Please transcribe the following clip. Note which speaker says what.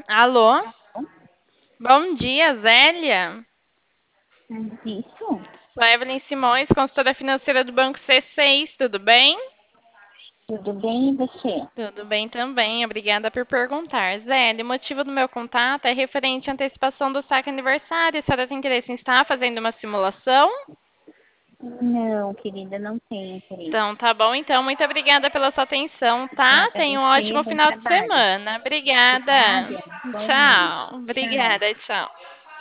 Speaker 1: Alô? Bom dia, Zélia.
Speaker 2: Isso?
Speaker 1: Sou a Evelyn Simões, consultora financeira do Banco C6, tudo bem?
Speaker 2: Tudo bem e você?
Speaker 1: Tudo bem também, obrigada por perguntar. Zélia, o motivo do meu contato é referente à antecipação do saque aniversário. A senhora tem interesse em estar fazendo uma simulação?
Speaker 2: Não, querida, não tenho interesse.
Speaker 1: Então, tá bom. Então, muito obrigada pela sua atenção, tá?
Speaker 2: Obrigada a
Speaker 1: Tenha um
Speaker 2: você,
Speaker 1: ótimo
Speaker 2: bom
Speaker 1: final de
Speaker 2: trabalho.
Speaker 1: semana. Obrigada.
Speaker 2: Obrigada, igualmente.
Speaker 1: Tchau.
Speaker 2: Tchau.
Speaker 1: Obrigada, tchau.